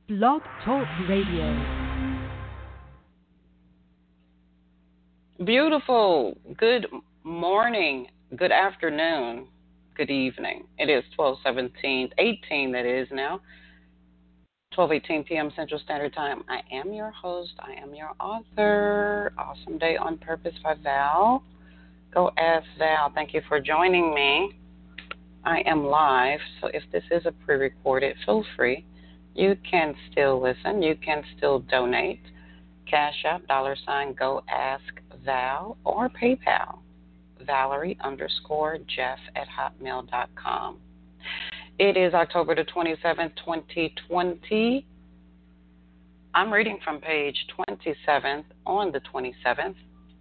Blog Talk Radio. Beautiful. Good morning, good afternoon, good evening. It is 12:17, 18 that is now, 12:18 p.m. Central Standard Time. I am your host. I am your author. Awesome Day on Purpose by Val. Go ask Val. Thank you for joining me. I am live, so if this is a pre-recorded, feel free. You can still listen. You can still donate. Cash App, $ Go Ask Val, or PayPal, Valerie_Jeff@hotmail.com. It is October the 27th, 2020. I'm reading from page 27 on the 27th.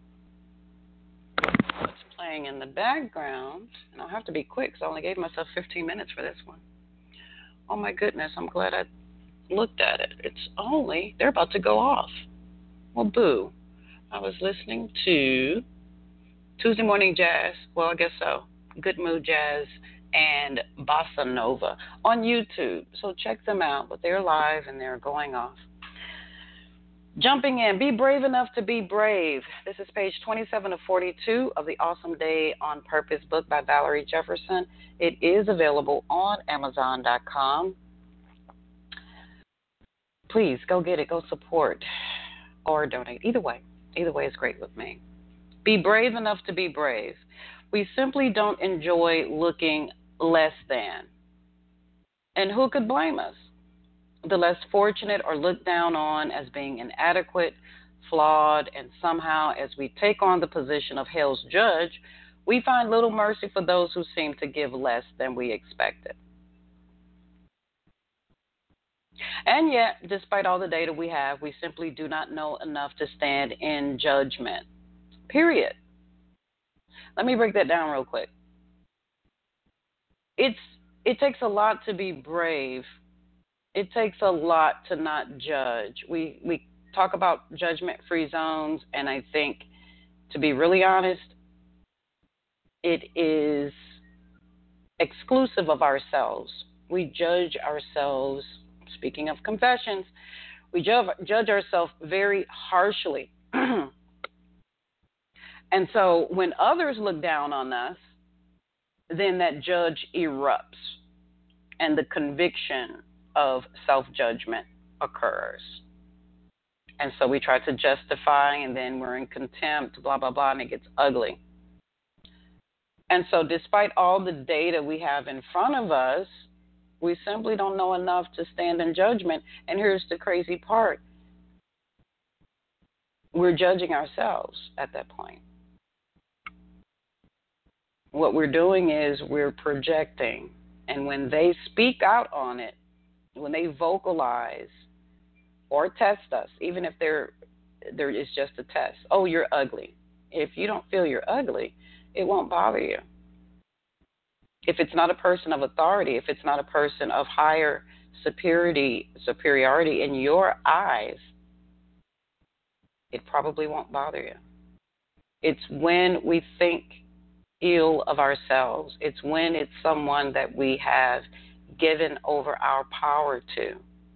What's playing in the background, and I'll have to be quick because I only gave myself 15 minutes for this one. Oh my goodness, I'm glad I looked at it. They're about to go off. Well, boo. I was listening to Tuesday Morning Jazz, well, I guess so, Good Mood Jazz and Bossa Nova on YouTube. So check them out, but they're live and they're going off. Jumping in, be brave enough to be brave. This is page 27 of 42 of the Awesome Day on Purpose book by Valerie Jefferson. It is available on Amazon.com. Please go get it, go support, or donate. Either way is great with me. Be brave enough to be brave. We simply don't enjoy looking less than. And who could blame us? The less fortunate are looked down on as being inadequate, flawed, and somehow as we take on the position of hell's judge, we find little mercy for those who seem to give less than we expected. And yet, despite all the data we have, we simply do not know enough to stand in judgment. Period. Let me break that down real quick. It takes a lot to be brave. It takes a lot to not judge. We talk about judgment-free zones, and I think, to be really honest, it is exclusive of ourselves. We judge ourselves. Speaking of confessions, we judge ourselves very harshly. And so when others look down on us, then that judge erupts and the conviction of self-judgment occurs. And so we try to justify, and then we're in contempt, blah, blah, blah, and it gets ugly. And so despite all the data we have in front of us, we simply don't know enough to stand in judgment. And here's the crazy part. We're judging ourselves at that point. What we're doing is we're projecting. And when they speak out on it, when they vocalize or test us, even if there is just a test, oh, you're ugly. If you don't feel you're ugly, it won't bother you. If it's not a person of authority, if it's not a person of higher superiority in your eyes, it probably won't bother you. It's when we think ill of ourselves. It's when it's someone that we have given over our power to.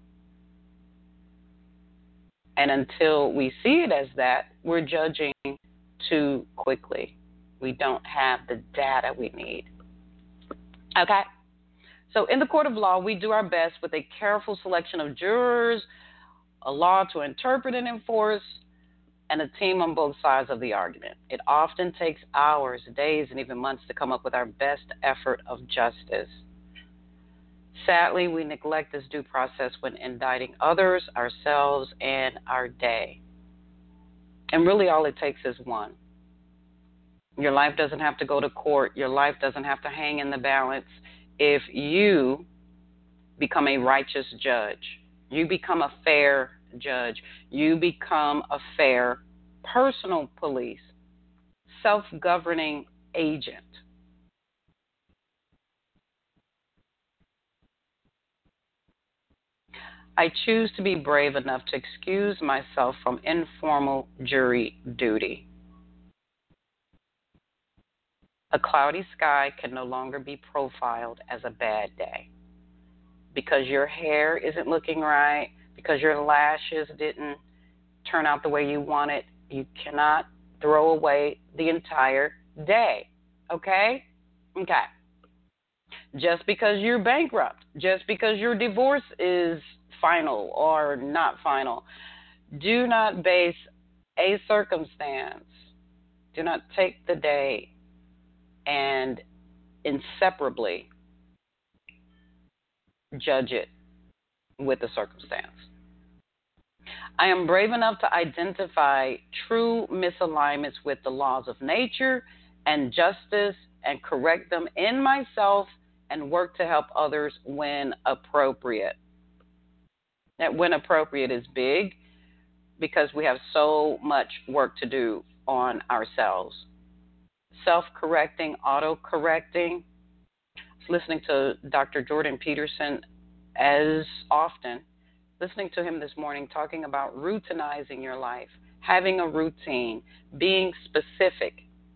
And until we see it as that, we're judging too quickly. We don't have the data we need. Okay? So in the court of law, we do our best with a careful selection of jurors, a law to interpret and enforce, and a team on both sides of the argument. It often takes hours, days, and even months to come up with our best effort of justice. Sadly, we neglect this due process when indicting others, ourselves, and our day. And really all it takes is one. Your life doesn't have to go to court. Your life doesn't have to hang in the balance if you become a righteous judge. You become a fair judge. You become a fair personal police, self-governing agent. I choose to be brave enough to excuse myself from informal jury duty. A cloudy sky can no longer be profiled as a bad day. Because your hair isn't looking right, because your lashes didn't turn out the way you wanted, you cannot throw away the entire day. Okay? Okay. Just because you're bankrupt, just because your divorce is final or not final, do not base a circumstance, do not take the day and inseparably judge it with the circumstance. I am brave enough to identify true misalignments with the laws of nature and justice and correct them in myself and work to help others when appropriate. That when appropriate is big because we have so much work to do on ourselves. Self-correcting, auto-correcting. I was listening to Dr. Jordan Peterson as often, listening to him this morning talking about routinizing your life, having a routine, being specific.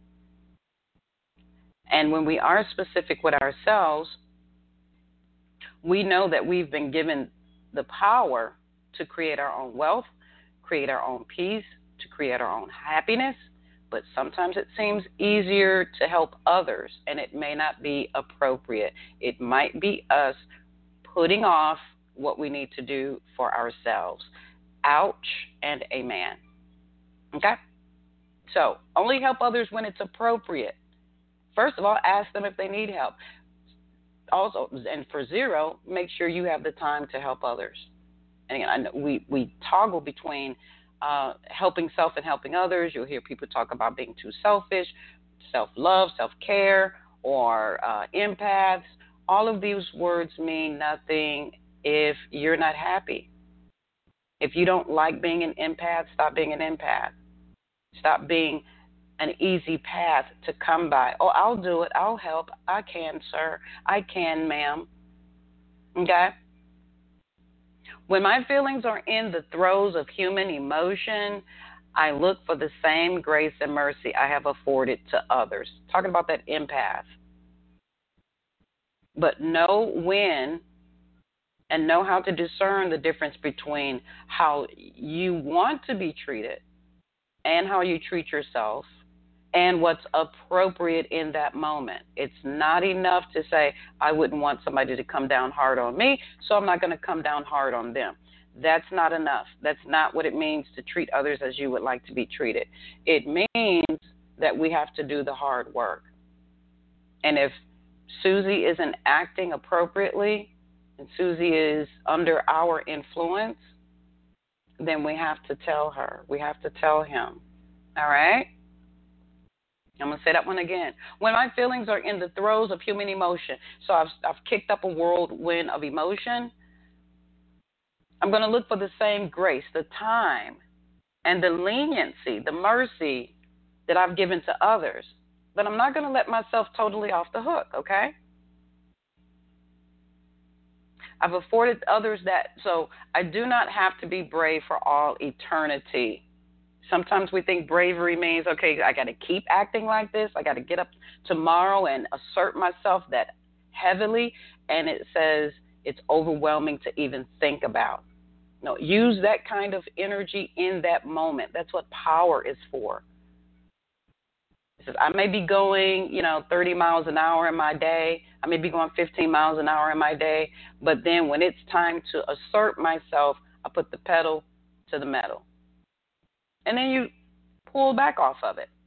And when we are specific with ourselves, we know that we've been given the power to create our own wealth, create our own peace, to create our own happiness. But sometimes it seems easier to help others, and it may not be appropriate. It might be us putting off what we need to do for ourselves. Ouch and amen. Okay? So, only help others when it's appropriate. First of all, ask them if they need help. Also, and for zero, make sure you have the time to help others. And again, I know we toggle between helping self and helping others. You'll hear people talk about being too selfish, self-love, self-care, or empaths. All of these words mean nothing if you're not happy. If you don't like being an empath, stop being an empath. Stop being an easy path to come by. Oh, I'll do it. I'll help. I can, sir. I can, ma'am. Okay? When my feelings are in the throes of human emotion, I look for the same grace and mercy I have afforded to others. Talking about that empath. But know when and know how to discern the difference between how you want to be treated and how you treat yourself and what's appropriate in that moment. It's not enough to say, I wouldn't want somebody to come down hard on me, so I'm not going to come down hard on them. That's not enough. That's not what it means to treat others as you would like to be treated. It means that we have to do the hard work. And if Susie isn't acting appropriately and Susie is under our influence, then we have to tell her. We have to tell him. All right? I'm going to say that one again. When my feelings are in the throes of human emotion, so I've kicked up a whirlwind of emotion, I'm going to look for the same grace, the time, and the leniency, the mercy that I've given to others. But I'm not going to let myself totally off the hook, okay? I've afforded others that, so I do not have to be brave for all eternity. Sometimes we think bravery means, okay, I got to keep acting like this. I got to get up tomorrow and assert myself that heavily. And it says it's overwhelming to even think about. No, use that kind of energy in that moment. That's what power is for. It says, I may be going, 30 miles an hour in my day. I may be going 15 miles an hour in my day. But then when it's time to assert myself, I put the pedal to the metal. And then you pull back off of it.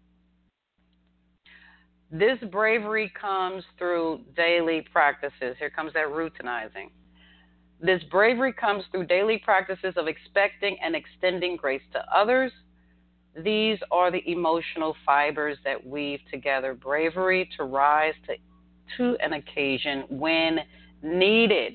This bravery comes through daily practices. Here comes that routinizing. This bravery comes through daily practices of expecting and extending grace to others. These are the emotional fibers that weave together bravery to rise to an occasion when needed.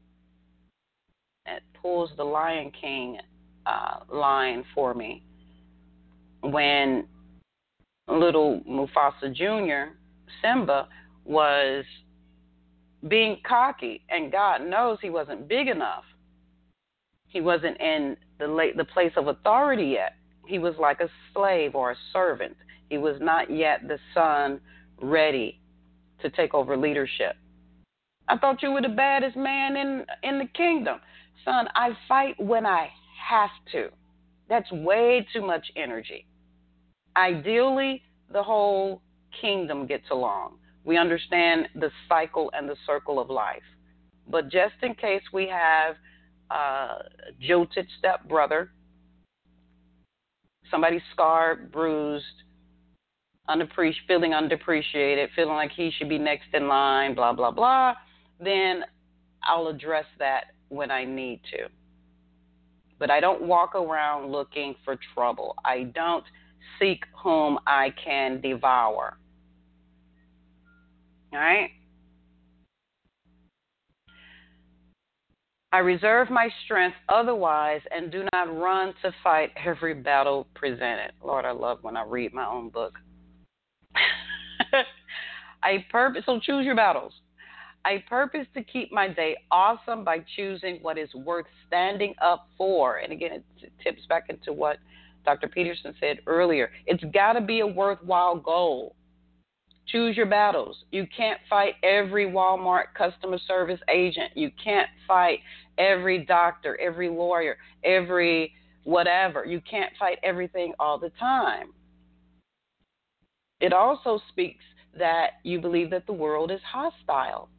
It pulls the Lion King line for me. When little Mufasa Jr., Simba, was being cocky, and God knows he wasn't big enough. He wasn't in the place of authority yet. He was like a slave or a servant. He was not yet the son ready to take over leadership. I thought you were the baddest man in the kingdom. Son, I fight when I have to. That's way too much energy. Ideally, the whole kingdom gets along. We understand the cycle and the circle of life. But just in case we have a jilted stepbrother, somebody scarred, bruised, feeling undepreciated, feeling like he should be next in line, blah, blah, blah, then I'll address that when I need to. But I don't walk around looking for trouble. I don't seek whom I can devour. All right? I reserve my strength otherwise and do not run to fight every battle presented. Lord, I love when I read my own book. So choose your battles. I purpose to keep my day awesome by choosing what is worth standing up for. And again, it tips back into what Dr. Peterson said earlier. It's got to be a worthwhile goal. Choose your battles. You can't fight every Walmart customer service agent. You can't fight every doctor, every lawyer, every whatever. You can't fight everything all the time. It also speaks that you believe that the world is hostile.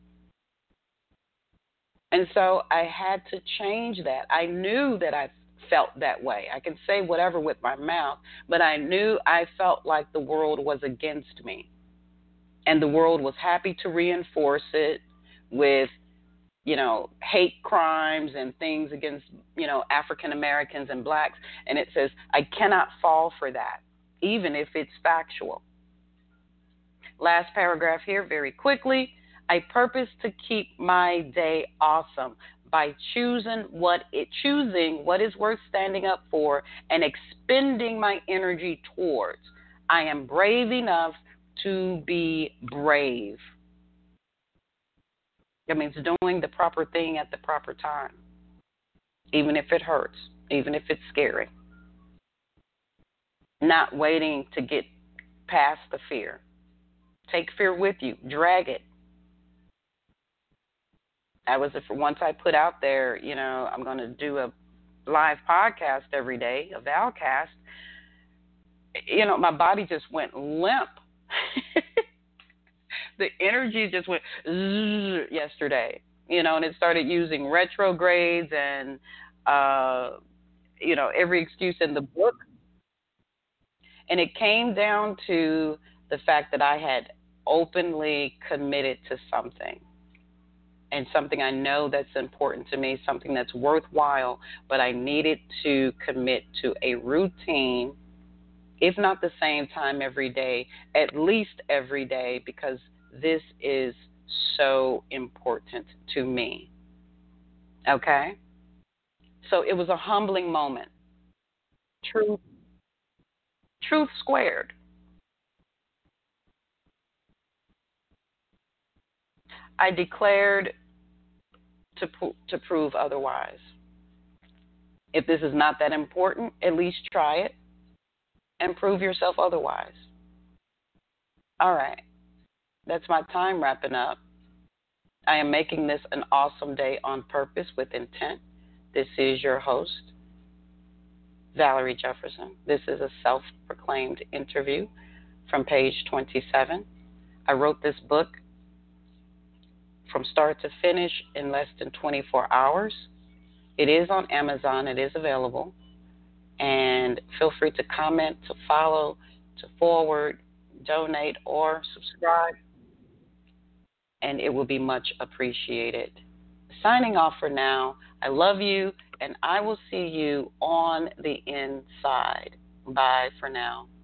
And so I had to change that. I knew that I felt that way. I can say whatever with my mouth, but I knew I felt like the world was against me. And the world was happy to reinforce it with, hate crimes and things against, African Americans and blacks. And it says, I cannot fall for that, even if it's factual. Last paragraph here, very quickly. I purpose to keep my day awesome by choosing what is worth standing up for and expending my energy towards. I am brave enough to be brave. That means doing the proper thing at the proper time, even if it hurts, even if it's scary. Not waiting to get past the fear. Take fear with you. Drag it. Once I put out there, I'm going to do a live podcast every day, a Valcast, my body just went limp. The energy just went yesterday, and it started using retrogrades and, every excuse in the book. And it came down to the fact that I had openly committed to something. And something I know that's important to me, something that's worthwhile, but I needed to commit to a routine, if not the same time every day, at least every day, because this is so important to me. Okay? So it was a humbling moment. Truth squared. I declared to prove otherwise. If this is not that important, at least try it and prove yourself otherwise. All right. That's my time wrapping up. I am making this an awesome day on purpose with intent. This is your host, Valerie Jefferson. This is a self-proclaimed interview from page 27. I wrote this book from start to finish in less than 24 hours. It is on Amazon. It is available. And feel free to comment, to follow, to forward, donate, or subscribe. And it will be much appreciated. Signing off for now. I love you, and I will see you on the inside. Bye for now.